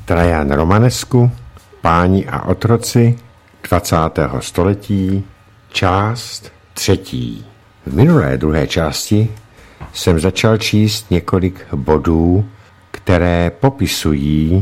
Trajan Romanescu, Páni a otroci 20. století, část 3. V minulé druhé části jsem začal číst několik bodů, které popisují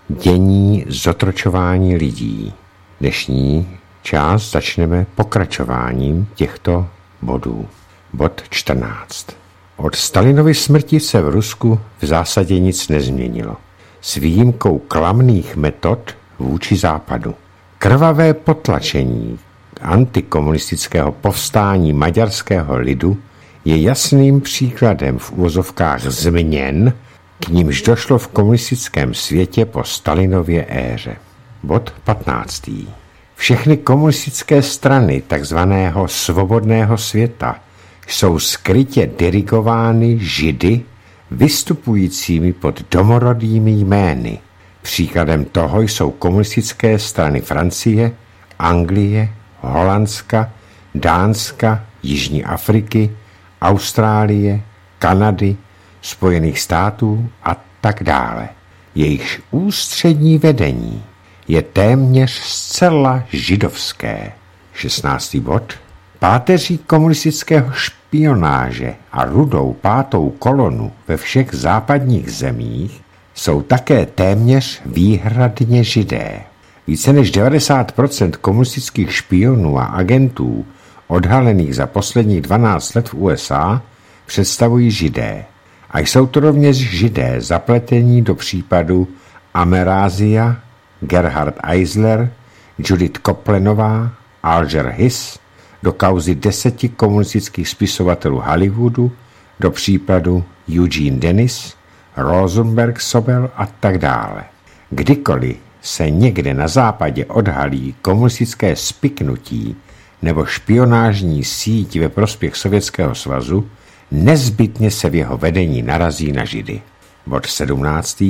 dění zotročování lidí. Dnešní část začneme pokračováním těchto bodů. Bod 14. Od Stalinovy smrti se v Rusku v zásadě nic nezměnilo. S výjimkou klamných metod vůči západu. Krvavé potlačení antikomunistického povstání maďarského lidu je jasným příkladem v uvozovkách změn, k nímž došlo v komunistickém světě po Stalinově éře. Bod 15. Všechny komunistické strany takzvaného svobodného světa jsou skrytě dirigovány Židy vystupujícími pod domorodými jmény. Příkladem toho jsou komunistické strany Francie, Anglie, Holandska, Dánska, Jižní Afriky, Austrálie, Kanady, Spojených států a tak dále. Jejichž ústřední vedení je téměř zcela židovské. 16. bod. Páteří komunistického špionáže a rudou pátou kolonu ve všech západních zemích jsou také téměř výhradně Židé. Více než 90% komunistických špionů a agentů odhalených za posledních 12 let v USA představují Židé. A jsou to rovněž Židé zapletení do případu Amerázia, Gerhard Eisler, Judith Koplenová, Alger Hiss, do kauzy 10 komunistických spisovatelů Hollywoodu, do případu Eugene Dennis, Rosenberg Sobel a tak dále. Kdykoliv se někde na západě odhalí komunistické spiknutí nebo špionážní síť ve prospěch Sovětského svazu, nezbytně se v jeho vedení narazí na Židy. Bod 17.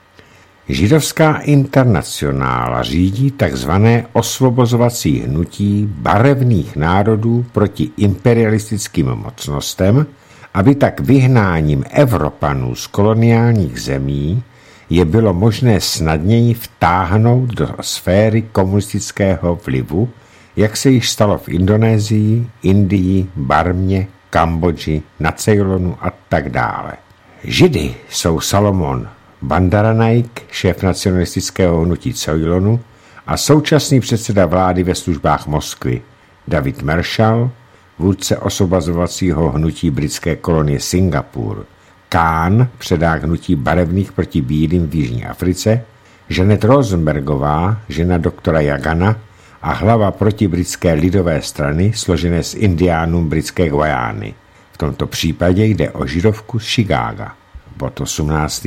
Židovská internacionála řídí takzvané osvobozovací hnutí barevných národů proti imperialistickým mocnostem, aby tak vyhnáním Evropanů z koloniálních zemí je bylo možné snadněji vtáhnout do sféry komunistického vlivu, jak se již stalo v Indonésii, Indii, Barmě, Kambodži, na Ceylonu a tak dále. Židy jsou Salomon Bandaranaike, šéf nacionalistického hnutí Ceylonu a současný předseda vlády ve službách Moskvy, David Marshall, vůdce osvobozovacího hnutí britské kolonie Singapur, Khan, předák hnutí barevných proti bílým v Jižní Africe, Janet Rosenbergová, žena doktora Jagana a hlava protibritské lidové strany složené z indiánů britské Guajány. V tomto případě jde o židovku z Chicaga. Bod 18.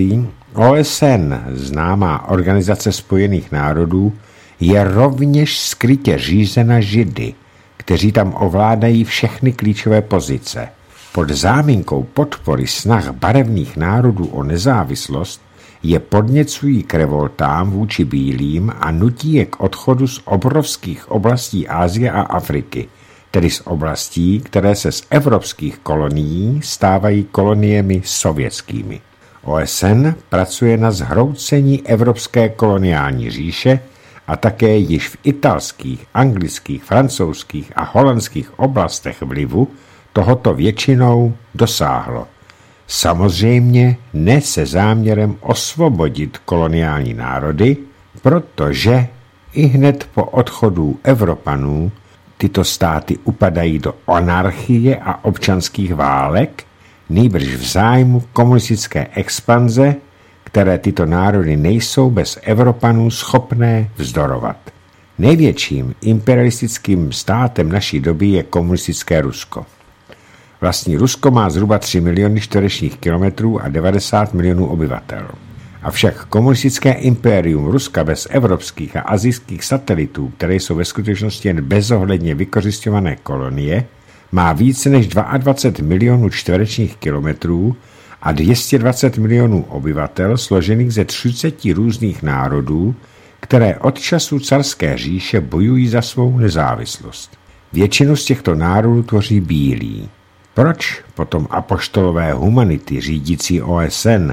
OSN, známá Organizace spojených národů, je rovněž skrytě řízena Židy, kteří tam ovládají všechny klíčové pozice. Pod záminkou podpory snah barevných národů o nezávislost je podněcují k revoltám vůči bílým a nutí je k odchodu z obrovských oblastí Asie a Afriky, tedy z oblastí, které se z evropských kolonií stávají koloniemi sovětskými. OSN pracuje na zhroucení evropské koloniální říše a také již v italských, anglických, francouzských a holandských oblastech vlivu tohoto většinou dosáhlo. Samozřejmě ne se záměrem osvobodit koloniální národy, protože i hned po odchodu Evropanů tyto státy upadají do anarchie a občanských válek, nýbrž v zájmu komunistické expanze, které tyto národy nejsou bez Evropanů schopné vzdorovat. Největším imperialistickým státem naší doby je komunistické Rusko. Vlastní Rusko má zhruba 3 miliony čtverečních kilometrů a 90 milionů obyvatel. Avšak komunistické impérium Ruska bez evropských a asijských satelitů, které jsou ve skutečnosti jen bezohledně vykořisťované kolonie, má více než 22 milionů čtverečních kilometrů a 220 milionů obyvatel složených ze 30 různých národů, které od času carské říše bojují za svou nezávislost. Většinu z těchto národů tvoří bílí. Proč potom apoštolové humanity řídící OSN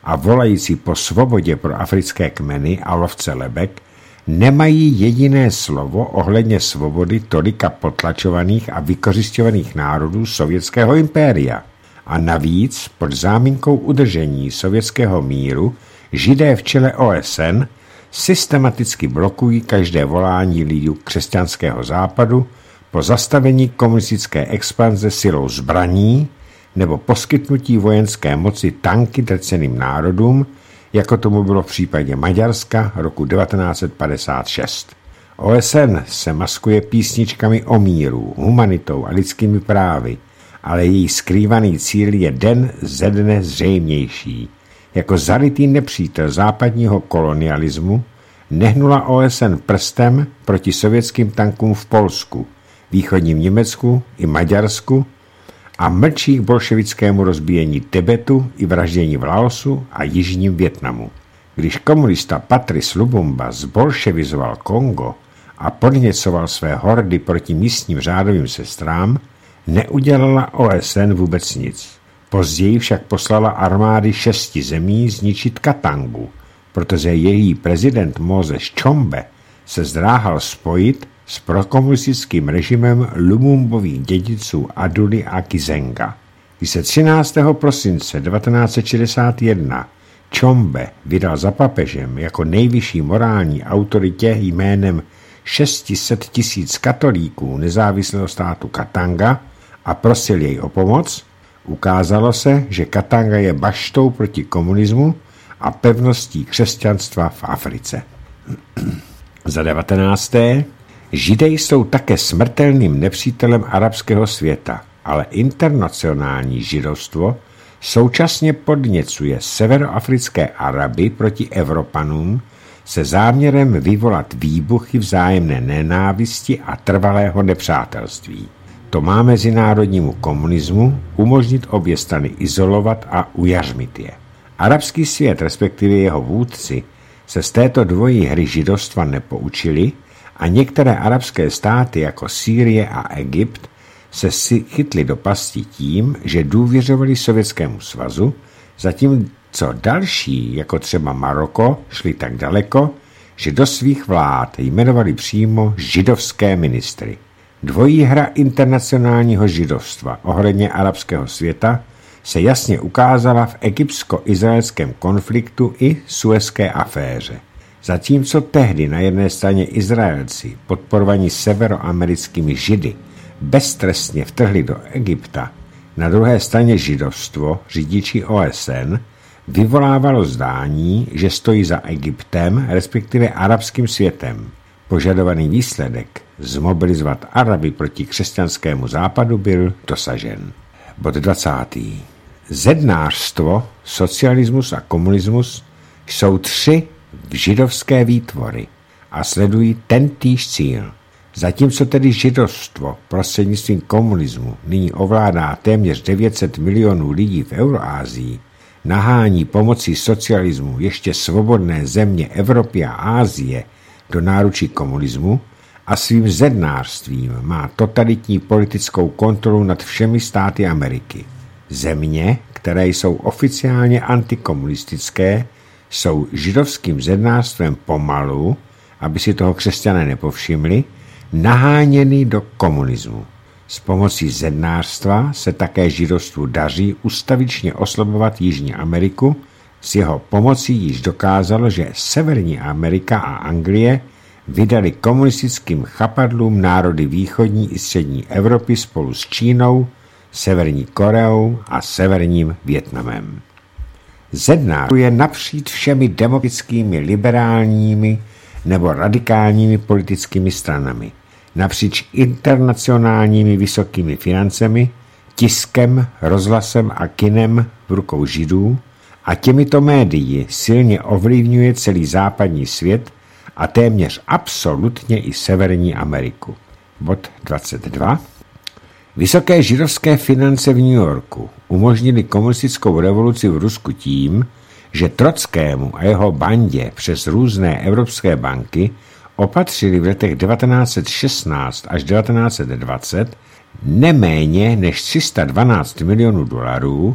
a volající po svobodě pro africké kmeny a lovce lebek nemají jediné slovo ohledně svobody tolika potlačovaných a vykořisťovaných národů sovětského impéria. A navíc pod záminkou udržení sovětského míru Židé v čele OSN systematicky blokují každé volání lidí křesťanského západu po zastavení komunistické expanze silou zbraní nebo poskytnutí vojenské moci tanky drceným národům, jako tomu bylo v případě Maďarska roku 1956. OSN se maskuje písničkami o míru, humanitou a lidskými právy, ale její skrývaný cíl je den ze dne zřejmější. Jako zarytý nepřítel západního kolonialismu nehnula OSN prstem proti sovětským tankům v Polsku, východním Německu i Maďarsku a mlčí k bolševickému rozbíjení Tibetu i vraždění v Laosu a jižním Vietnamu. Když komunista Patrice Lumumba zbolševizoval Kongo a podněcoval své hordy proti místním řádovým sestrám, neudělala OSN vůbec nic. Později však poslala armády 6 zemí zničit Katangu, protože její prezident Moses Tshombe se zdráhal spojit s prokomunistickým režimem Lumumbových dědiců Aduly a Kizenga. Když se 13. prosince 1961 Tshombe vydal za papežem jako nejvyšší morální autoritě jménem 600 000 katolíků nezávislého státu Katanga a prosil jej o pomoc, ukázalo se, že Katanga je baštou proti komunismu a pevností křesťanstva v Africe. Za 19. Židé jsou také smrtelným nepřítelem arabského světa, ale internacionální židovstvo současně podněcuje severoafrické Araby proti Evropanům se záměrem vyvolat výbuchy vzájemné nenávisti a trvalého nepřátelství. To má mezinárodnímu komunismu umožnit obě strany izolovat a ujařmit je. Arabský svět, respektive jeho vůdci, se z této dvojí hry židovstva nepoučili a některé arabské státy jako Sýrie a Egypt se chytly do pasti tím, že důvěřovali Sovětskému svazu, zatímco další, jako třeba Maroko, šli tak daleko, že do svých vlád jmenovali přímo židovské ministry. Dvojí hra internacionálního židovstva ohledně arabského světa se jasně ukázala v egyptsko-izraelském konfliktu i Suezské aféře. Zatímco tehdy na jedné straně Izraelci, podporovaní severoamerickými Židy, beztrestně vtrhli do Egypta, na druhé straně židovstvo, řídící OSN, vyvolávalo zdání, že stojí za Egyptem, respektive arabským světem. Požadovaný výsledek zmobilizovat Araby proti křesťanskému západu byl dosažen. Bod 20. Zednářstvo, socialismus a komunismus jsou 3 židovské výtvory a sledují tentýž cíl. Zatímco tedy židovstvo prostřednictvím komunismu nyní ovládá téměř 900 milionů lidí v Euroázii, nahání pomocí socialismu ještě svobodné země Evropy a Ázie do náručí komunismu a svým zednářstvím má totalitní politickou kontrolu nad všemi státy Ameriky. Země, které jsou oficiálně antikomunistické, jsou židovským zednářstvem pomalu, aby si toho křesťané nepovšimli, naháněny do komunismu. S pomocí zednářstva se také židovstvu daří ustavičně oslabovat Jižní Ameriku, s jeho pomocí již dokázalo, že Severní Amerika a Anglie vydali komunistickým chapadlům národy východní i střední Evropy spolu s Čínou, Severní Koreou a Severním Vietnamem. Zednářuje napříč všemi demokratickými, liberálními nebo radikálními politickými stranami, napříč internacionálními vysokými financemi, tiskem, rozhlasem a kinem v rukou Židů a těmito médii silně ovlivňuje celý západní svět a téměř absolutně i Severní Ameriku. Bod 22. Vysoké židovské finance v New Yorku umožnili komunistickou revoluci v Rusku tím, že Trotskému a jeho bandě přes různé evropské banky opatřili v letech 1916 až 1920 neméně než $312 milionů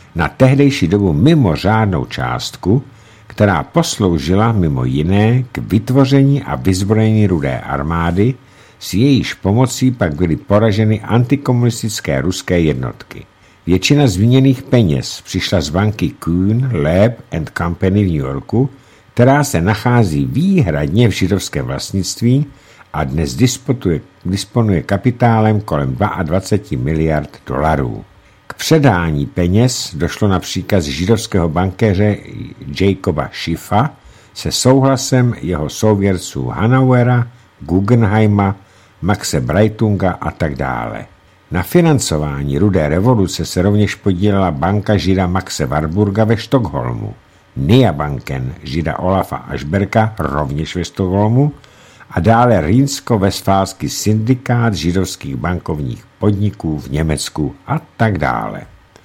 na tehdejší dobu mimořádnou částku, která posloužila mimo jiné k vytvoření a vyzbrojení Rudé armády, s jejíž pomocí pak byly poraženy antikomunistické ruské jednotky. Většina zmíněných peněz přišla z banky Kuhn, Loeb and Company v New Yorku, která se nachází výhradně v židovském vlastnictví a dnes disponuje kapitálem kolem 22 miliard dolarů. K předání peněz došlo na příkaz židovského bankéře Jacoba Schiffa se souhlasem jeho souvěrců Hanauera, Guggenheima, Maxe Breitunga a tak dále. Na financování Rudé revoluce se rovněž podílela banka žida Maxe Warburga ve Stockholmu, Nia Banken žida Olafa Aschberga rovněž ve Stockholmu a dále Rýnsko-Vestfálský syndikát židovských bankovních podniků v Německu a tak dále.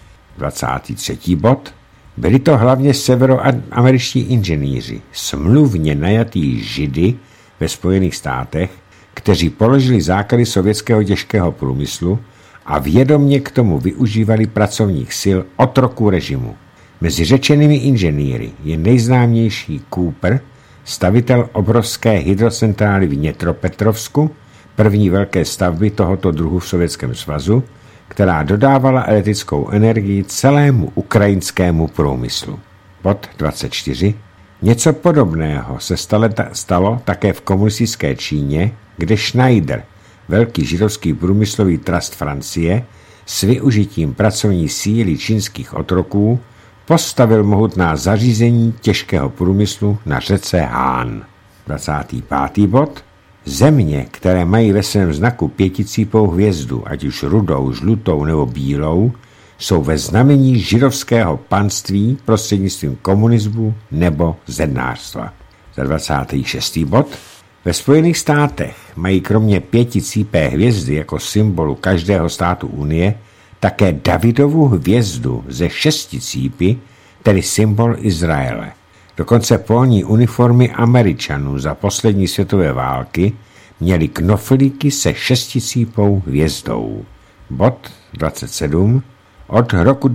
23. bod. Byli to hlavně severoameričtí inženýři, smluvně najatí židy ve Spojených státech, kteří položili základy sovětského těžkého průmyslu a vědomě k tomu využívali pracovních sil otroků režimu. Mezi řečenými inženýry je nejznámější Cooper, stavitel obrovské hydrocentrály v Dněpropetrovsku, první velké stavby tohoto druhu v Sovětském svazu, která dodávala elektrickou energii celému ukrajinskému průmyslu. Bod 24. Něco podobného se stalo také v komunistické Číně, kde Schneider, velký židovský průmyslový trust Francie, s využitím pracovní síly čínských otroků postavil mohutná zařízení těžkého průmyslu na řece Han. 25. bod. Země, které mají ve svém znaku pěticípou hvězdu, ať už rudou, žlutou nebo bílou, jsou ve znamení židovského panství prostřednictvím komunismu nebo zednářstva. Za 26. bod. Ve Spojených státech mají kromě pěticípé hvězdy jako symbolu každého státu Unie také Davidovu hvězdu ze 6 cípy, tedy symbol Izraele. Dokonce polní uniformy Američanů za poslední světové války měly knoflíky se 6cípou hvězdou. Bod 27. Od roku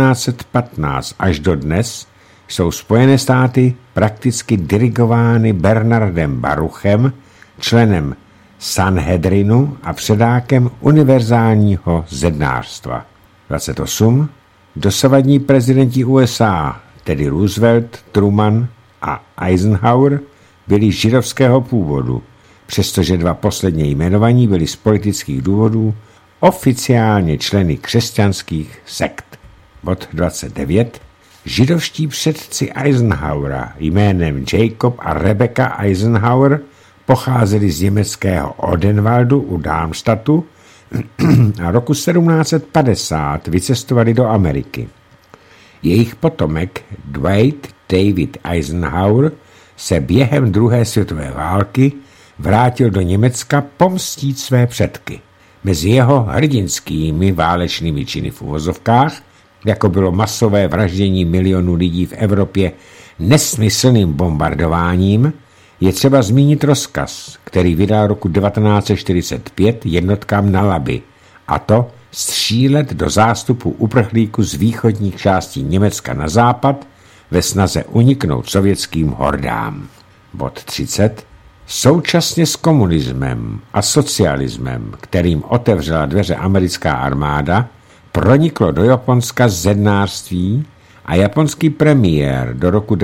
1915 až do dnes jsou Spojené státy prakticky dirigovány Bernardem Baruchem, členem Sanhedrinu a předákem univerzálního zednářstva. 28. Dosavadní prezidenti USA, tedy Roosevelt, Truman a Eisenhower, byli židovského původu, přestože 2 posledně jmenovaní byli z politických důvodů oficiálně členy křesťanských sekt. Bod 29. Židovští předci Eisenhowera jménem Jacob a Rebecca Eisenhower pocházeli z německého Odenwaldu u Darmstadtu a roku 1750 vycestovali do Ameriky. Jejich potomek Dwight David Eisenhower se během druhé světové války vrátil do Německa pomstít své předky. Mezi jeho hrdinskými válečnými činy v uvozovkách, jako bylo masové vraždění milionů lidí v Evropě nesmyslným bombardováním, je třeba zmínit rozkaz, který vydal roku 1945 jednotkám na Labi, a to střílet do zástupu uprchlíků z východních částí Německa na západ ve snaze uniknout sovětským hordám. Bod 30. Současně s komunismem a socialismem, kterým otevřela dveře americká armáda, proniklo do Japonska zednářství a japonský premiér do roku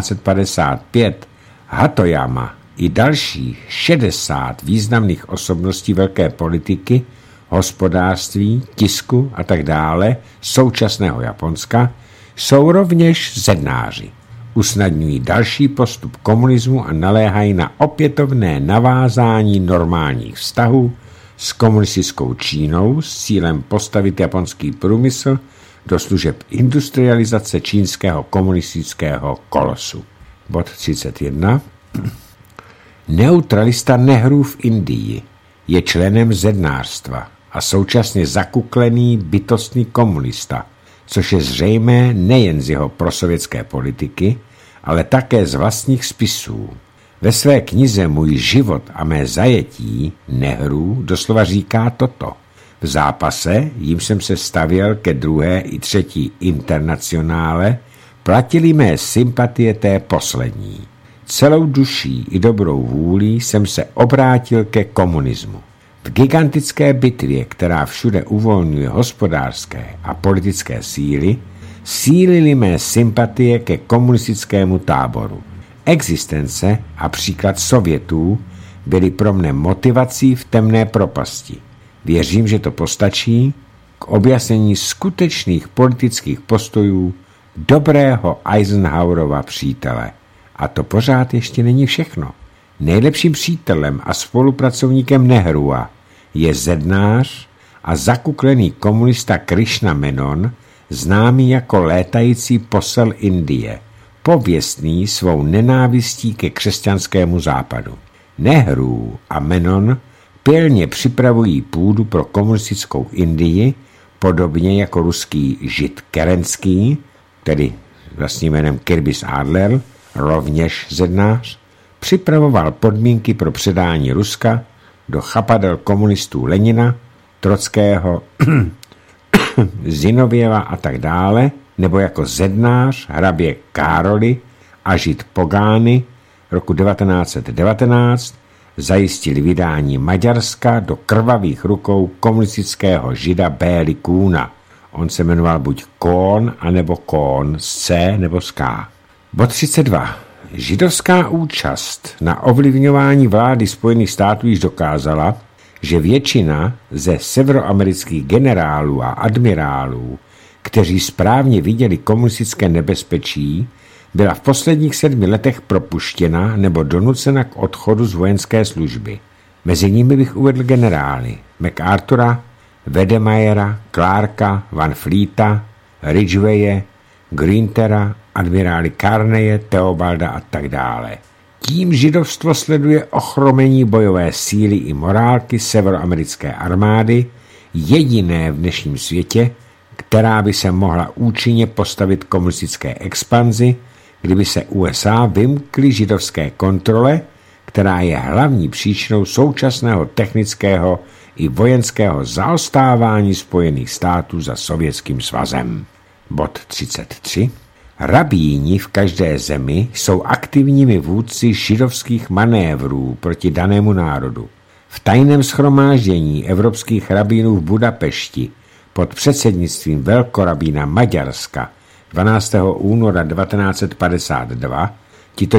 1955 Hatoyama i dalších 60 významných osobností velké politiky, hospodářství, tisku a tak dále současného Japonska jsou rovněž zednáři. Usnadňují další postup komunismu a naléhají na opětovné navázání normálních vztahů s komunistickou Čínou s cílem postavit japonský průmysl do služeb industrializace čínského komunistického kolosu. Bod 31. Neutralista Nehru v Indii je členem zednářstva a současně zakuklený bytostný komunista, což je zřejmé nejen z jeho prosovětské politiky, ale také z vlastních spisů. Ve své knize Můj život a mé zajetí Nehru doslova říká toto. V zápase, jim jsem se stavěl ke druhé i třetí internacionále, platili mé sympatie té poslední. Celou duší i dobrou vůlí jsem se obrátil ke komunismu. V gigantické bitvě, která všude uvolňuje hospodářské a politické síly, sílily mé sympatie ke komunistickému táboru. Existence a příklad Sovětů byly pro mne motivací v temné propasti. Věřím, že to postačí k objasnění skutečných politických postojů dobrého Eisenhowerova přítele. A to pořád ještě není všechno. Nejlepším přítelem a spolupracovníkem Nehrua je zednář a zakuklený komunista Krishna Menon, známý jako létající posel Indie, pověstný svou nenávistí ke křesťanskému západu. Nehru a Menon pilně připravují půdu pro komunistickou Indii, podobně jako ruský žid Kerenský, tedy vlastním jménem Kirbis Adler, rovněž zednář, připravoval podmínky pro předání Ruska do chapadel komunistů Lenina, Trockého, Zinověva a tak dále, nebo jako zednář hrabě Károly a žid Pogány roku 1919 zajistili vydání Maďarska do krvavých rukou komunistického žida Béli Kůna. On se jmenoval buď Kohn, anebo Kohn z C nebo z K. Bod 32. Židovská účast na ovlivňování vlády Spojených států již dokázala, že většina ze severoamerických generálů a admirálů, kteří správně viděli komunistické nebezpečí, byla v posledních 7 letech propuštěna nebo donucena k odchodu z vojenské služby. Mezi nimi bych uvedl generály MacArthura, Wedemeyera, Clarka, Van Fleeta, Ridgwaye, Grintera, admirály Carneje, Theobalda a tak dále. Tím židovstvo sleduje ochromení bojové síly i morálky severoamerické armády, jediné v dnešním světě, která by se mohla účinně postavit komunistické expanzi, kdyby se USA vymkly židovské kontrole, která je hlavní příčinou současného technického i vojenského zaostávání Spojených států za Sovětským svazem. Bod 33. Rabíni v každé zemi jsou aktivními vůdci židovských manévrů proti danému národu. V tajném shromáždění evropských rabínů v Budapešti pod předsednictvím velkorabína Maďarska 12. února 1952 tito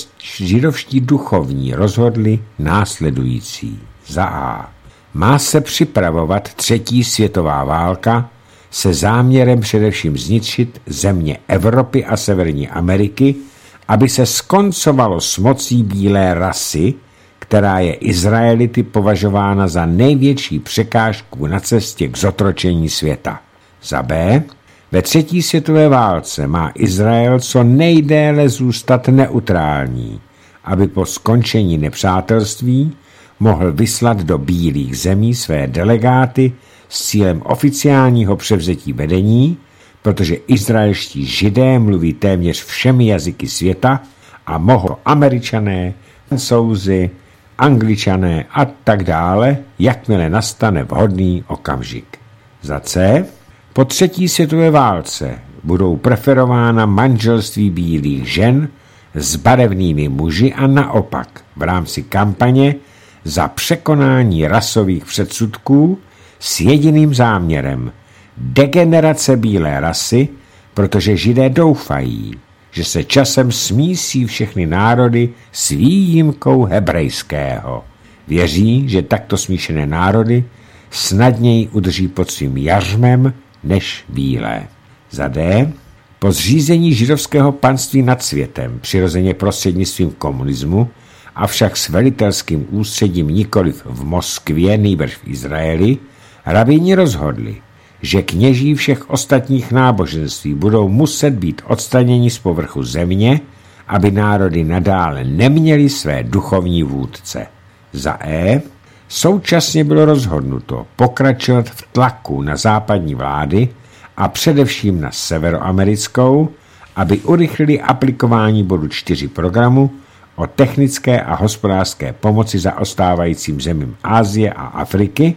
židovští duchovní rozhodli následující. Za A. Má se připravovat 3. světová válka se záměrem především zničit země Evropy a Severní Ameriky, aby se skoncovalo s mocí bílé rasy, která je Izraelity považována za největší překážku na cestě k zotročení světa. Za B. Ve 3. světové válce má Izrael co nejdéle zůstat neutrální, aby po skončení nepřátelství mohl vyslat do bílých zemí své delegáty s cílem oficiálního převzetí vedení, protože izraelští židé mluví téměř všemi jazyky světa a mohou Američané, Francouzi, Angličané a tak dále, jakmile nastane vhodný okamžik. Za C. Po 3. světové válce budou preferována manželství bílých žen s barevnými muži a naopak v rámci kampaně za překonání rasových předsudků s jediným záměrem degenerace bílé rasy, protože židé doufají, že se časem smísí všechny národy s výjimkou hebrejského. Věří, že takto smíšené národy snadněji udrží pod svým jařmem než bílé. Za D. Po zřízení židovského panství nad světem, přirozeně prostřednictvím komunismu, avšak s velitelským ústředím nikoliv v Moskvě, nýbrž v Izraeli, rabíni rozhodli, že kněží všech ostatních náboženství budou muset být odstraněni z povrchu země, aby národy nadále neměly své duchovní vůdce. Za E. Současně bylo rozhodnuto pokračovat v tlaku na západní vlády a především na severoamerickou, aby urychlili aplikování bodu 4 programu o technické a hospodářské pomoci zaostávajícím zemím Asie a Afriky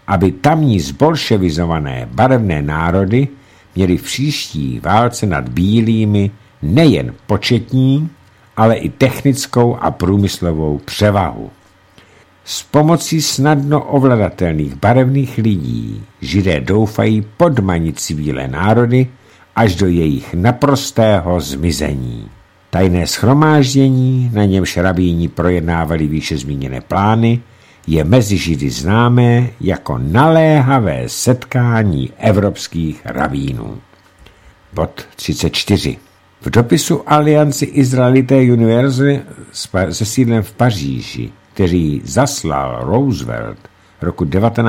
aby tamní zbolševizované barevné národy měly v příští válce nad bílými nejen početní, ale i technickou a průmyslovou převahu. S pomocí snadno ovladatelných barevných lidí Židé doufají podmanit cílé národy až do jejich naprostého zmizení. Tajné shromáždění, na němž rabíni projednávali výše zmíněné plány, je mezi Židy známé jako naléhavé setkání evropských rabínů. Bod 34. V dopisu Alianci Israelité Universe se sídlem v Paříži, který zaslal Roosevelt roku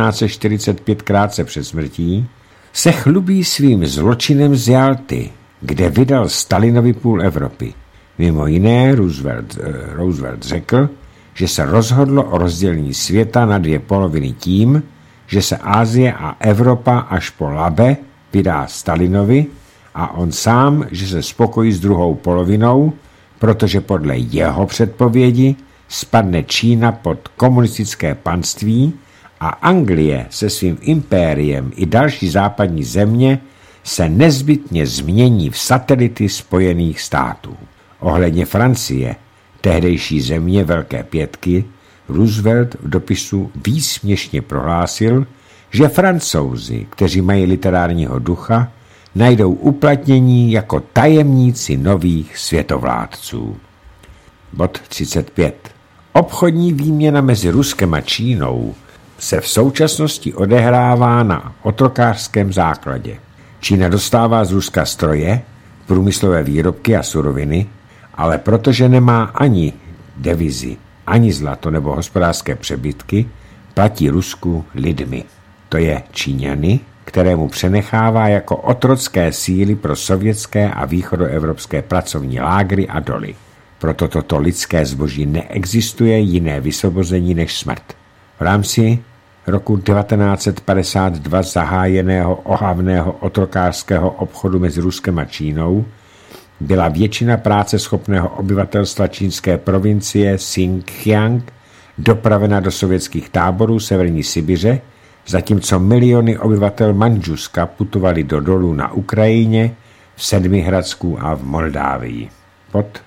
1945 krátce před smrtí, se chlubí svým zločinem z Jalty, kde vydal Stalinovi půl Evropy. Mimo jiné Roosevelt řekl, že se rozhodlo o rozdělení světa na dvě poloviny tím, že se Asie a Evropa až po Labe vydá Stalinovi a on sám, že se spokojí s druhou polovinou, protože podle jeho předpovědi spadne Čína pod komunistické panství a Anglie se svým impériem i další západní země se nezbytně změní v satelity Spojených států. Ohledně Francie, tehdejší země Velké pětky, Roosevelt v dopisu výsměšně prohlásil, že Francouzi, kteří mají literárního ducha, najdou uplatnění jako tajemníci nových světovládců. Bod 35. Obchodní výměna mezi Ruskem a Čínou se v současnosti odehrává na otrokářském základě. Čína dostává z Ruska stroje, průmyslové výrobky a suroviny, ale protože nemá ani devizy, ani zlato nebo hospodářské přebytky, platí Rusku lidmi. To je Číňany, kterému přenechává jako otrocké síly pro sovětské a východoevropské pracovní lágry a doly. Proto toto lidské zboží neexistuje jiné vysvobození než smrt. V rámci roku 1952 zahájeného ohavného otrokářského obchodu mezi Ruskem a Čínou byla většina práce schopného obyvatelstva čínské provincie Xinjiang dopravena do sovětských táborů severní Sibiře, zatímco miliony obyvatel Mandžuska putovali do dolů na Ukrajině, v Sedmihradsku a v Moldávii. Pod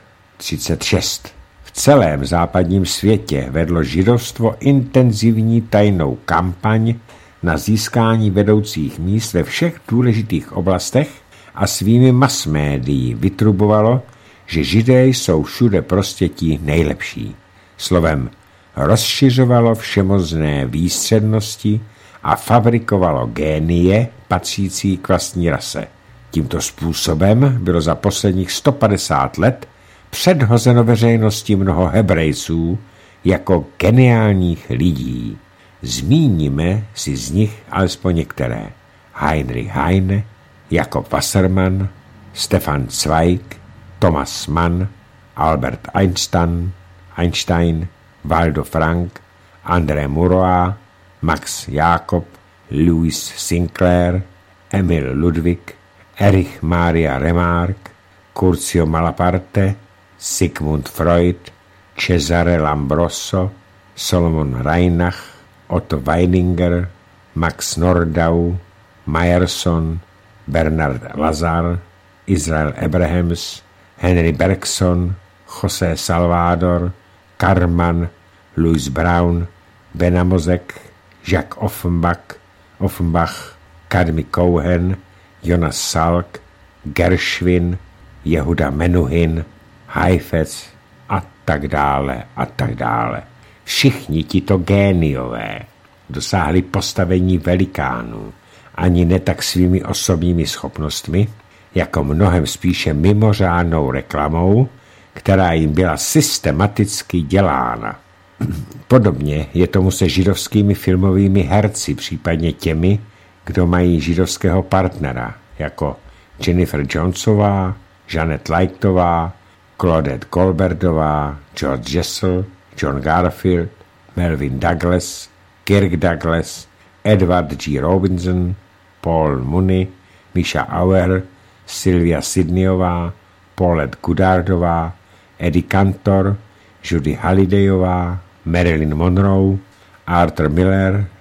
36. V celém západním světě vedlo židovstvo intenzivní tajnou kampaň na získání vedoucích míst ve všech důležitých oblastech a svými masmédií vytrubovalo, že Židé jsou všude prostě ti nejlepší. Slovem, rozšiřovalo všemozné výstřednosti a fabrikovalo génie patřící k vlastní rase. Tímto způsobem bylo za posledních 150 let předhozeno veřejnosti mnoho Hebrejců jako geniálních lidí. Zmíníme si z nich alespoň některé. Heinrich Heine, Jakob Wassermann, Stefan Zweig, Thomas Mann, Albert Einstein, Waldo Frank, André Maurois, Max Jakob, Louis Sinclair, Emil Ludwig, Erich Maria Remarque, Curzio Malaparte, Sigmund Freud, Cesare Lombroso, Solomon Reinach, Otto Weininger, Max Nordau, Meyerson, Bernard Lazar, Israel Abrahams, Henry Bergson, José Salvador, Karman, Louis Brown, Benamozek, Jacques Offenbach, Kadmi Cohen, Jonas Salk, Gershwin, Jehuda Menuhin, Heifetz a tak dále a tak dále. Všichni tito géniové dosáhli postavení velikánů, ani ne tak svými osobními schopnostmi, jako mnohem spíše mimořádnou reklamou, která jim byla systematicky dělána. Podobně je tomu se židovskými filmovými herci, případně těmi, kdo mají židovského partnera, jako Jennifer Jonesová, Janet Leightová, Claudette Colbertová, George Jessel, John Garfield, Melvin Douglas, Kirk Douglas, Edward G. Robinson, Paul Mooney, Misha Auer, Sylvia Sidneyová, Paulette Goddardová, Eddie Cantor, Judy Hallidayová, Marilyn Monroe, Arthur Miller,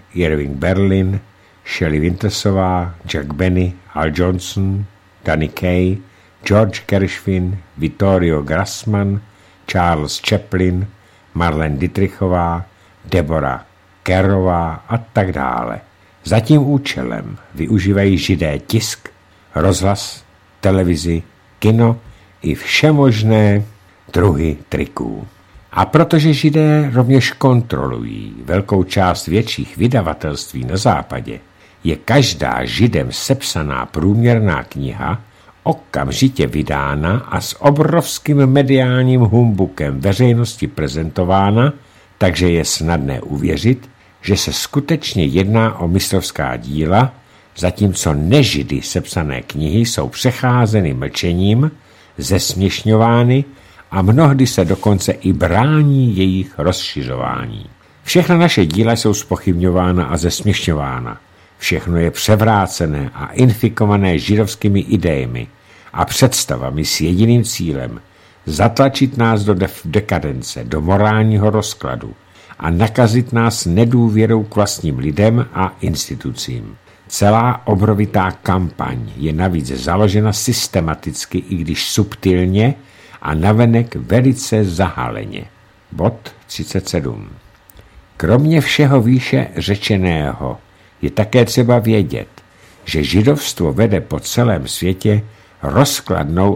Irving Berlin, Shelley Wintersová, Jack Benny, Hal Johnson, Danny Kaye, George Gershwin, Vittorio Grassman, Charles Chaplin, Marlene Dietrichová, Deborah Kerová a tak dále. Za tím účelem využívají Židé tisk, rozhlas, televizi, kino i všemožné druhy triků. A protože Židé rovněž kontrolují velkou část větších vydavatelství na západě, je každá Židem sepsaná průměrná kniha okamžitě vydána a s obrovským mediálním humbukem veřejnosti prezentována, takže je snadné uvěřit, že se skutečně jedná o mistrovská díla, zatímco nežidy sepsané knihy jsou přecházeny mlčením, zesměšňovány a mnohdy se dokonce i brání jejich rozšiřování. Všechna naše díla jsou zpochybňována a zesměšňována. Všechno je převrácené a infikované židovskými idejemi a představami s jediným cílem zatlačit nás do dekadence, do morálního rozkladu a nakazit nás nedůvěrou k vlastním lidem a institucím. Celá obrovitá kampaň je navíc založena systematicky, i když subtilně a navenek velice zahaleně. Bod 37. Kromě všeho výše řečeného je také třeba vědět, že židovstvo vede po celém světě rozkladnou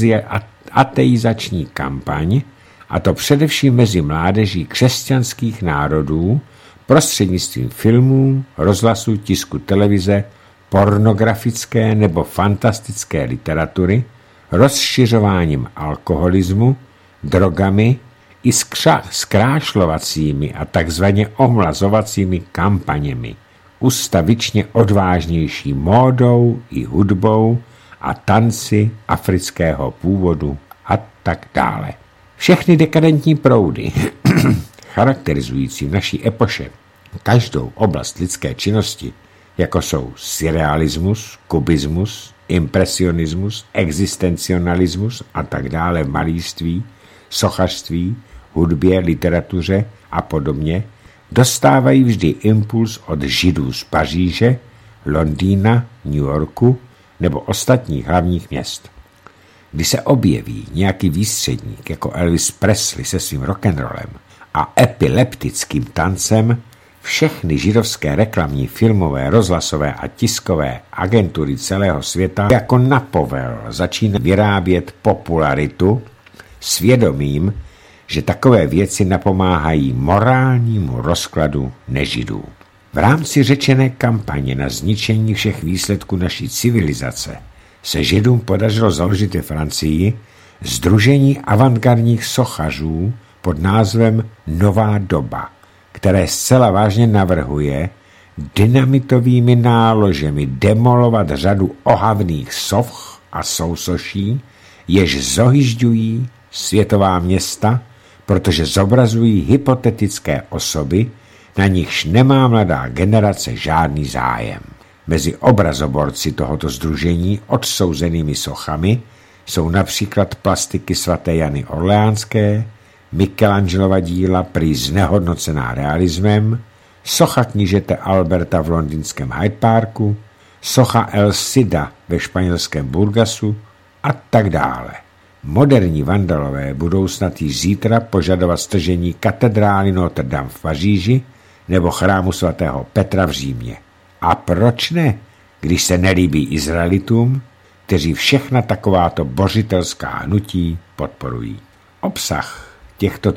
ateizační kampaň, a to především mezi mládeží křesťanských národů prostřednictvím filmů, rozhlasu, tisku, televize, pornografické nebo fantastické literatury, rozšiřováním alkoholismu, drogami i zkrášlovacími a takzvaně omlazovacími kampaněmi, ustavičně odvážnější módou i hudbou a tanci afrického původu a tak dále. Všechny dekadentní proudy, charakterizující v naší epoše každou oblast lidské činnosti, jako jsou surrealismus, kubismus, impresionismus, existencionalismus a tak dále v malířství, sochařství, hudbě, literatuře a podobně, dostávají vždy impuls od Židů z Paříže, Londýna, New Yorku nebo ostatních hlavních měst. Když se objeví nějaký výstředník jako Elvis Presley se svým rock'n'rollem a epileptickým tancem, všechny židovské reklamní, filmové, rozhlasové a tiskové agentury celého světa jako na povel začínají vyrábět popularitu svědomím, že takové věci napomáhají morálnímu rozkladu nežidů. V rámci řečené kampaně na zničení všech výsledků naší civilizace se Židům podařilo založit ve Francii sdružení avantgardních sochařů pod názvem Nová doba, které zcela vážně navrhuje dynamitovými náložemi demolovat řadu ohavných soch a sousoší, jež zohyžďují světová města, protože zobrazují hypotetické osoby, na nichž nemá mladá generace žádný zájem. Mezi obrazoborci tohoto sdružení odsouzenými sochami jsou například plastiky svaté Jany Orleánské, Michelangelova díla prý znehodnocená realismem, socha knížete Alberta v londýnském Hyde Parku, socha El Cida ve španělském Burgasu a tak dále. Moderní vandalové budou snad již zítra požadovat stržení katedrály Notre Dame v Paříži nebo chrámu svatého Petra v Římě. A proč ne, když se nelíbí Izraelitům, kteří všechna takováto bořitelská hnutí podporují? Obsah těchto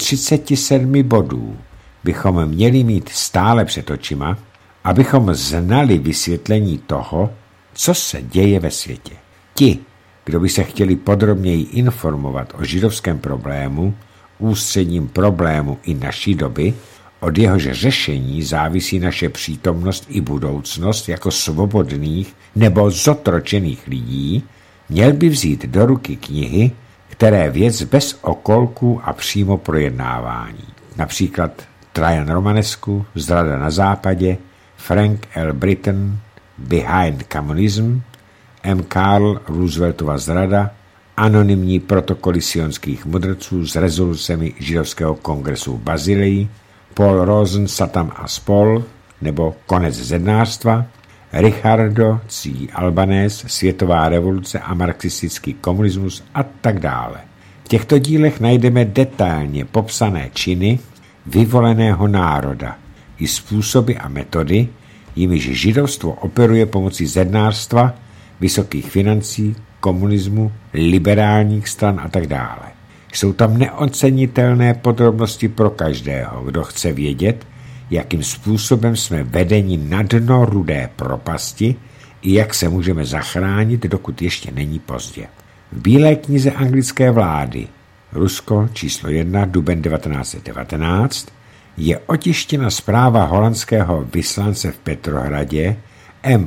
37 bodů bychom měli mít stále před očima, abychom znali vysvětlení toho, co se děje ve světě. Ti, kdo by se chtěli podrobněji informovat o židovském problému, ústředním problému i naší doby, od jehož řešení závisí naše přítomnost i budoucnost jako svobodných nebo zotročených lidí, měl by vzít do ruky knihy, které věc bez okolků a přímo projednávání. Například Trajan Romanescu, Zrada na západě, Frank L. Britton, Behind Communism, M. Karl Rooseveltova Zrada, anonymní protokoly sionských mudrců s rezolucemi židovského kongresu v Bazilii, Paul Rosen, Satan a spol., nebo Konec zednářstva, Richardo C. Albanese, Světová revoluce a marxistický komunismus a tak dále. V těchto dílech najdeme detailně popsané činy vyvoleného národa i způsoby a metody, jimiž židovstvo operuje pomocí zednářstva, vysokých financí, komunismu, liberálních stran a tak dále. Jsou tam neocenitelné podrobnosti pro každého, kdo chce vědět, jakým způsobem jsme vedeni na dno rudé propasti i jak se můžeme zachránit, dokud ještě není pozdě. V Bílé knize anglické vlády Rusko číslo 1, duben 1919, je otištěna zpráva holandského vyslance v Petrohradě M.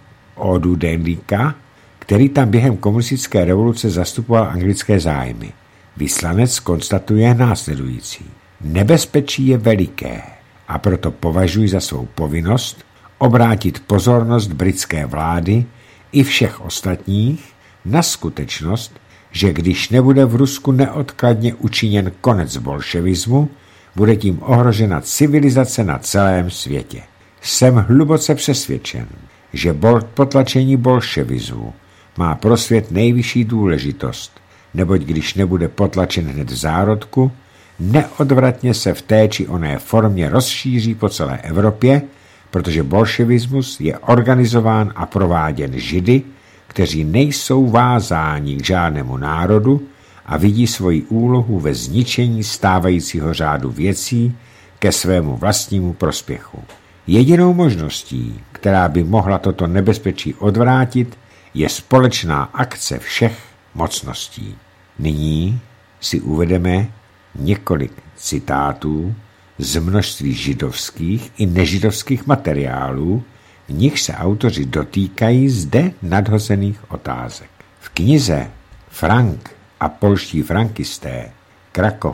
Odudenlíka, který tam během komunistické revoluce zastupoval anglické zájmy. Vyslanec konstatuje následující. Nebezpečí je veliké a proto považuji za svou povinnost obrátit pozornost britské vlády i všech ostatních na skutečnost, že když nebude v Rusku neodkladně učiněn konec bolševismu, bude tím ohrožena civilizace na celém světě. Jsem hluboce přesvědčen, že potlačení bolševismu má pro svět nejvyšší důležitost, neboť když nebude potlačen hned v zárodku, neodvratně se v té či oné formě rozšíří po celé Evropě, protože bolševismus je organizován a prováděn Židy, kteří nejsou vázáni k žádnému národu a vidí svoji úlohu ve zničení stávajícího řádu věcí ke svému vlastnímu prospěchu. Jedinou možností, která by mohla toto nebezpečí odvrátit, je společná akce všech mocností. Nyní si uvedeme několik citátů z množství židovských i nežidovských materiálů, v nich se autoři dotýkají zde nadhozených otázek. V knize Frank a polští frankisté Krakov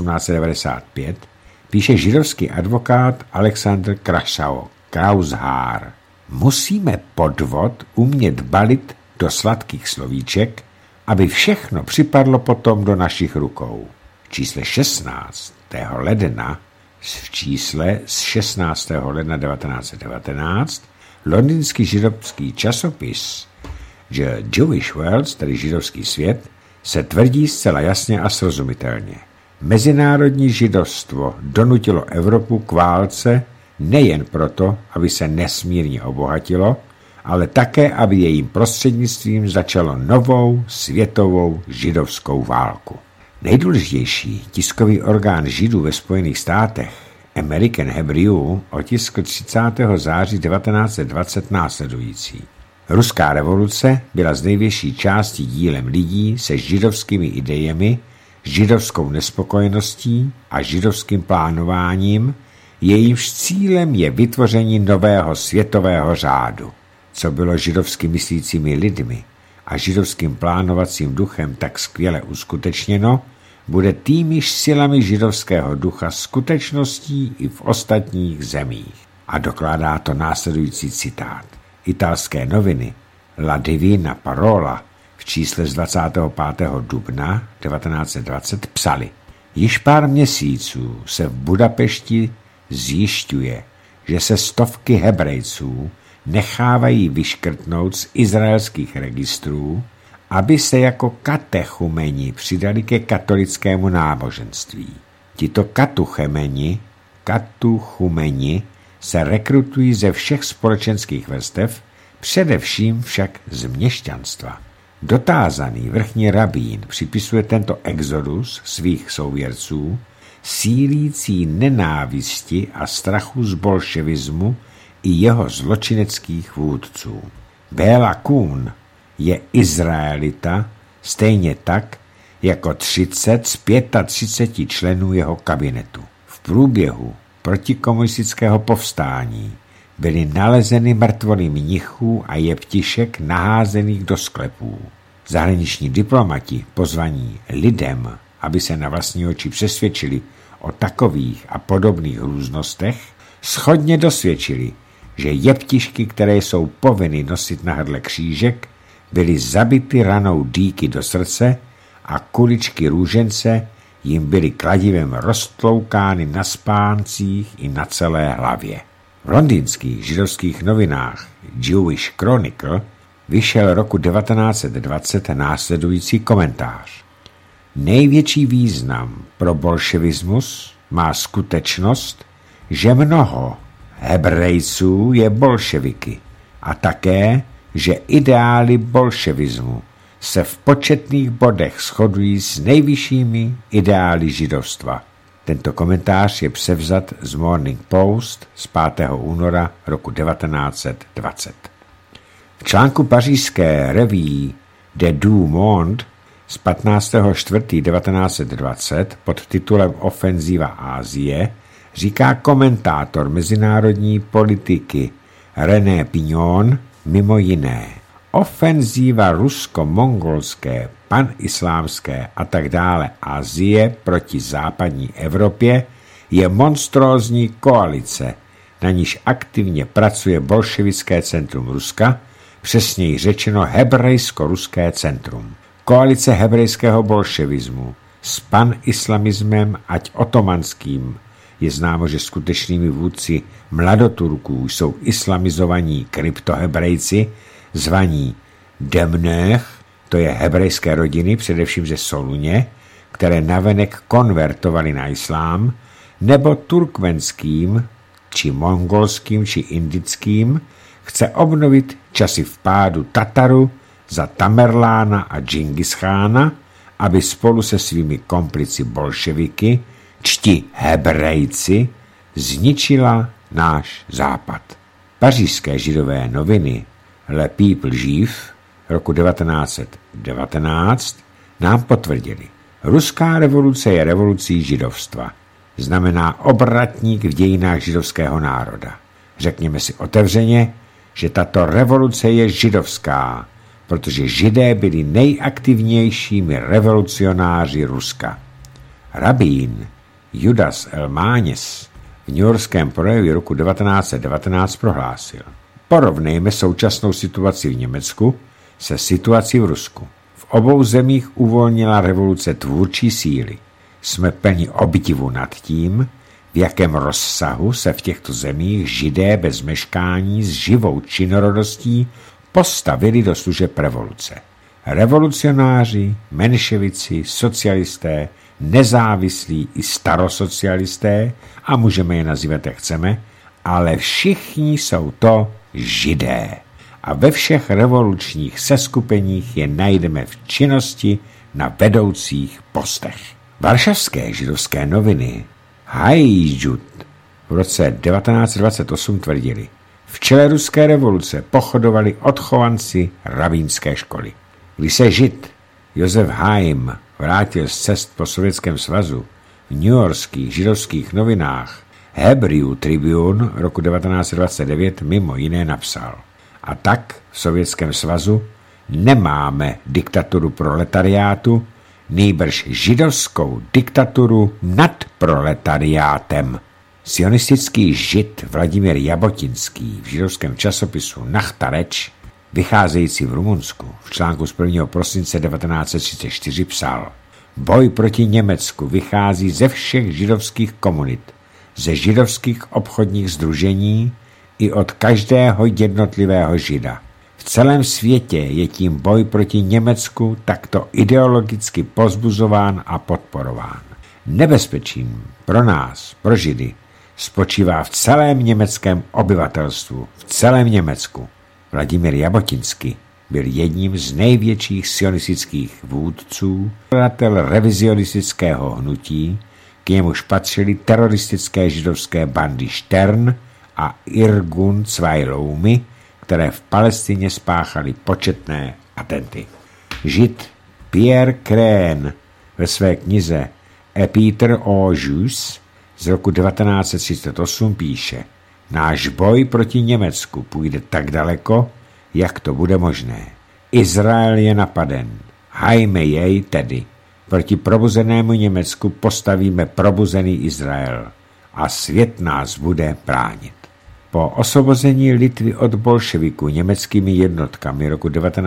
1895 píše židovský advokát Alexandr Kraushár. Musíme podvod umět balit do sladkých slovíček, aby všechno připadlo potom do našich rukou. V čísle 16. ledna v čísle z 16. ledna 1919 londýnský židovský časopis The Jewish World, tedy židovský svět, se tvrdí zcela jasně a srozumitelně. Mezinárodní židovstvo donutilo Evropu k válce nejen proto, aby se nesmírně obohatilo, ale také, aby jejím prostřednictvím začalo novou světovou židovskou válku. Nejdůležitější tiskový orgán židů ve Spojených státech, American Hebrew, otiskl 30. září 1920 následující. Ruská revoluce byla z největší části dílem lidí se židovskými idejemi, židovskou nespokojeností a židovským plánováním, jejímž cílem je vytvoření nového světového řádu. Co bylo židovsky myslícími lidmi a židovským plánovacím duchem tak skvěle uskutečněno, bude týmiž silami židovského ducha skutečností i v ostatních zemích. A dokládá to následující citát. Italské noviny La Divina Parola v čísle z 25. dubna 1920 psali. Již pár měsíců se v Budapešti zjišťuje, že se stovky Hebrejců nechávají vyškrtnout z izraelských registrů, aby se jako katechumeni přidali ke katolickému náboženství. Tito katuchumeni se rekrutují ze všech společenských vrstev, především však z měšťanstva. Dotázaný vrchní rabín připisuje tento exodus svých souvěrců sílící nenávisti a strachu z bolševismu i jeho zločineckých vůdců. Béla Kuhn je Izraelita stejně tak jako 30 z 35 členů jeho kabinetu. V průběhu protikomunistického povstání byly nalezeny mrtvoly mnichů a jeptišek naházených do sklepů. Zahraniční diplomati pozvaní lidem, aby se na vlastní oči přesvědčili o takových a podobných různostech, shodně dosvědčili, že jeptišky, které jsou povinny nosit na hrdle křížek, byly zabity ranou dýky do srdce a kuličky růžence jim byly kladivem roztloukány na spáncích i na celé hlavě. V londýnských židovských novinách Jewish Chronicle, židovských novinách Jewish Chronicle vyšel roku 1920 následující komentář. Největší význam pro bolševismus má skutečnost, že mnoho Hebrejců je bolševiky a také, že ideály bolševismu se v početných bodech shodují s nejvyššími ideály židovstva. Tento komentář je převzat z Morning Post z 5. února roku 1920. V článku pařížské revue De Du Monde z 15.4.1920 pod titulem Ofenzíva Asie říká komentátor mezinárodní politiky René Pignon mimo jiné: ofenzíva rusko-mongolské, panislámské a tak dále Asie proti západní Evropě je monstrózní koalice, na níž aktivně pracuje bolševické centrum Ruska, přesněji řečeno hebrejsko-ruské centrum. Koalice hebrejského bolševismu s panislamismem ať otomanským. Je známo, že skutečnými vůdci mladoturků jsou islamizovaní kryptohebrejci, zvaní Demnech, to je hebrejské rodiny, především ze Soluně, které navenek konvertovali na islám, nebo turkmenským, či mongolským, či indickým, chce obnovit časy vpádu Tataru za Tamerlána a Džingischána, aby spolu se svými komplici bolševiky, čti Hebrejci, zničila náš západ. Pařížské židové noviny Le People Juif roku 1919 nám potvrdili: ruská revoluce je revolucí židovstva. Znamená obratník v dějinách židovského národa. Řekněme si otevřeně, že tato revoluce je židovská, protože židé byli nejaktivnějšími revolucionáři Ruska. Rabín Judas Elmáněs v newyorském projevu roku 1919 prohlásil: porovnejme současnou situaci v Německu se situací v Rusku. V obou zemích uvolnila revoluce tvůrčí síly. Jsme plni obdivu nad tím, v jakém rozsahu se v těchto zemích židé bez meškání s živou činorodostí postavili do služeb revoluce. Revolucionáři, menševici, socialisté, nezávislí i starosocialisté, a můžeme je nazývat jak chceme, ale všichni jsou to židé. A ve všech revolučních seskupeních je najdeme v činnosti na vedoucích postech. Varšavské židovské noviny Hajdut v roce 1928 tvrdili: v čele ruské revoluce pochodovali odchovanci rabínské školy. Když se žid Josef Haim vrátil z cest po Sovětském svazu, v newyorských židovských novinách Hebrew Tribune roku 1929 mimo jiné napsal: a tak v Sovětském svazu nemáme diktaturu proletariátu, nýbrž židovskou diktaturu nad proletariátem. Sionistický žid Vladimír Jabotinský v židovském časopisu Nachtareč, vycházející v Rumunsku, v článku z 1. prosince 1934 psal: boj proti Německu vychází ze všech židovských komunit, ze židovských obchodních sdružení i od každého jednotlivého žida. V celém světě je tím boj proti Německu takto ideologicky pozbuzován a podporován. Nebezpečím pro nás, pro židy, spočívá v celém německém obyvatelstvu, v celém Německu. Vladimír Jabotinsky byl jedním z největších sionistických vůdců, zakladatel revizionistického hnutí, k němuž patřily teroristické židovské bandy Stern a Irgun Zweiloumy, které v Palestině spáchaly početné atenty. Žid Pierre Crane ve své knize Épître aux Juifs z roku 1938 píše: náš boj proti Německu půjde tak daleko, jak to bude možné. Izrael je napaden. Hajme jej tedy. Proti probuzenému Německu postavíme probuzený Izrael a svět nás bude bránit. Po osvobození Litvy od bolševiků německými jednotkami roku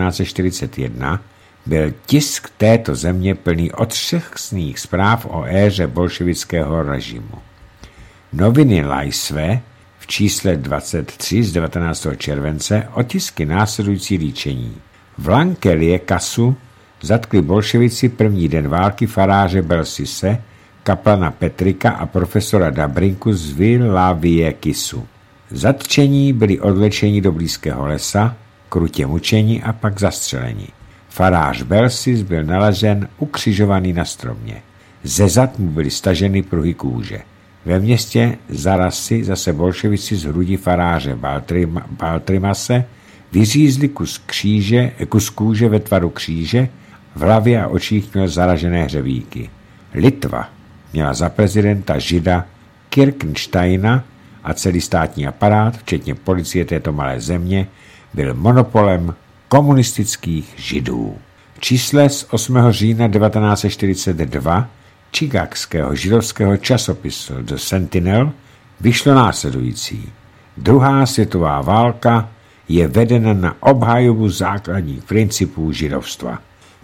1941 byl tisk této země plný otřesných zpráv o éře bolševického režimu. Noviny Lajsve v čísle 23 z 19. července otisky následující líčení. V Lankelie Kasu zatkli bolševici první den války faráře Belsise, kaplana Petrika a profesora Dabrinku z Vilaviekisu. Zatčení byli odvlečeni do blízkého lesa, krutě mučeni a pak zastřeleni. Farář Belsis byl nalezen ukřižovaný na stromě. Ze zad mu byly staženy pruhy kůže. Ve městě Zarasy zase bolševici z hrudi faráře Baltrimase vyřízli kus kůže ve tvaru kříže, v hlavě a očích měl zaražené hřebíky. Litva měla za prezidenta Žida Kirkensteina a celý státní aparát, včetně policie této malé země, byl monopolem komunistických Židů. V čísle z 8. října 1942 chicagského židovského časopisu The Sentinel vyšlo následující. Druhá světová válka je vedena na obhajobu základních principů židovstva.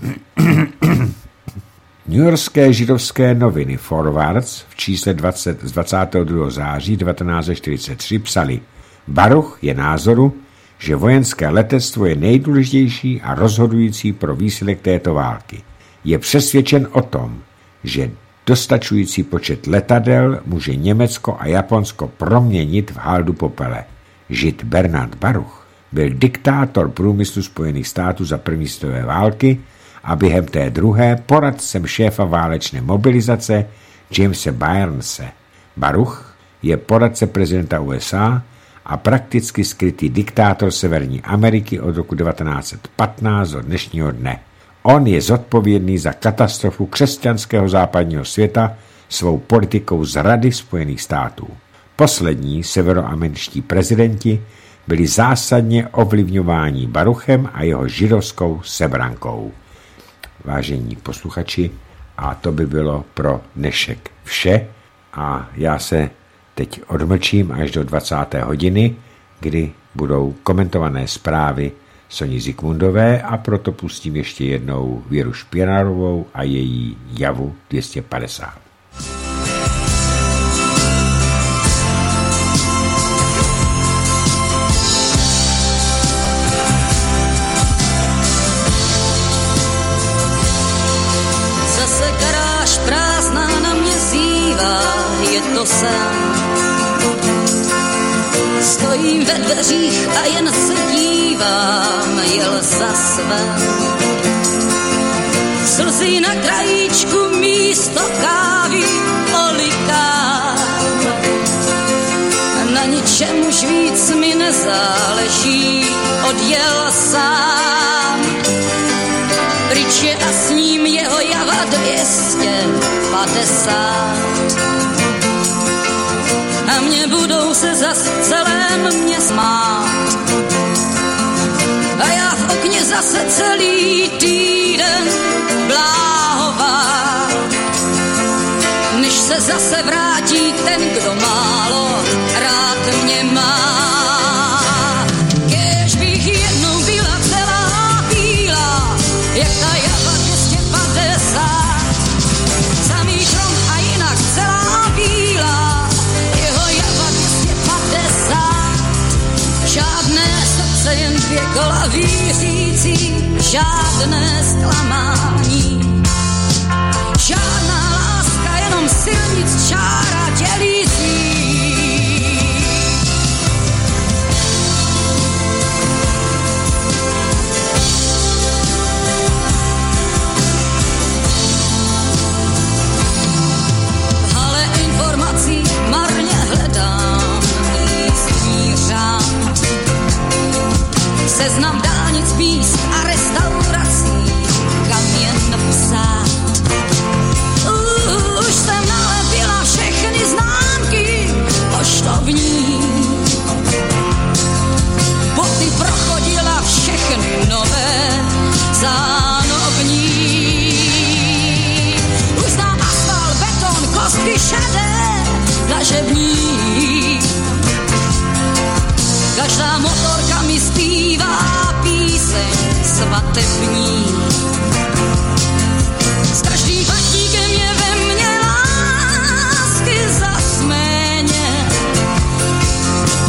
Newyorské židovské noviny Forwards v čísle 20 z 22. září 1943 psali: Baruch je názoru, že vojenské letectvo je nejdůležitější a rozhodující pro výsledek této války. Je přesvědčen o tom, že dostačující počet letadel může Německo a Japonsko proměnit v haldu popele. Žid Bernard Baruch byl diktátor průmyslu Spojených států za první světové války a během té druhé poradcem šéfa válečné mobilizace Jamese Byrnese. Baruch je poradce prezidenta USA a prakticky skrytý diktátor Severní Ameriky od roku 1915 do dnešního dne. On je zodpovědný za katastrofu křesťanského západního světa svou politikou zrady Spojených států. Poslední severoameričtí prezidenti byli zásadně ovlivňováni Baruchem a jeho židovskou sebrankou. Vážení posluchači, a to by bylo pro dnešek vše a já se teď odmlčím až do 20. hodiny, kdy budou komentované zprávy Soni Zikmundové a proto pustím ještě jednou Věru Špěnárovou a její Javu 250. Zase garáž prázdná na mě zývá, je to sen. Stojím ve dveřích a jen se dívám, jel za svém. Slzy na krajíčku místo kávy olikám. Na ničemuž víc mi nezáleží, odjel sám. Pryč je a s ním jeho Java 250. A mě budou se zas v celém mě smát. A já v okně zase celý týden bláhová. Než se zase vrátí ten, kdo málo rád mě má. Kéž bych jednou byla celá bílá, jak ta Java 250. Samý tron a jinak celá bílá. Žádné srdce, jen 2 kola vířící, žádné zklamání. Žádná láska, jenom silnic čára dělící. V hale informací marně hledám místní řád. Seznam dálnic, míst a restaurací, kam jen psát. Už jsem nalepila všechny známky poštovní. Boty prochodila všechny nové zánovní. Už znám asfalt, beton, kostky šedé, dlažební. Každá motorka mi zpívá píseň svatební. S každým patníkem je ve mně lásky zasméně.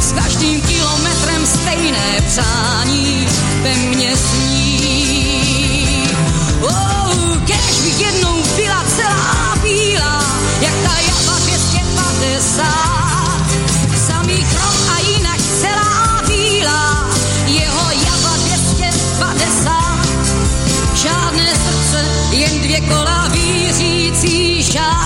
dokola vířící žár.